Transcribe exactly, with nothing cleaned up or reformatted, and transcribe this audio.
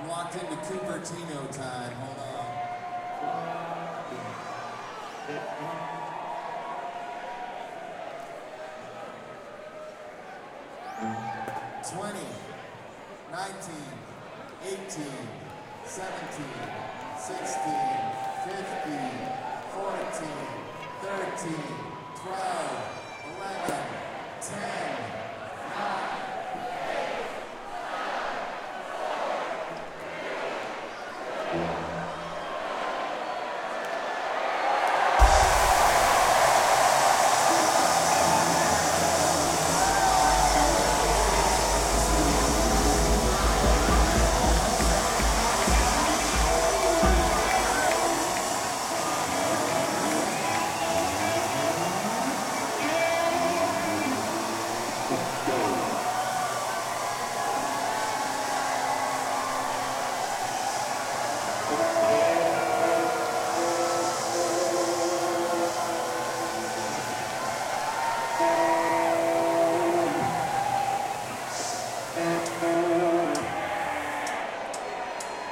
I'm locked into Cupertino time. Hold on. twenty, nineteen, eighteen, seventeen, sixteen, fifteen, fourteen, thirteen, twelve,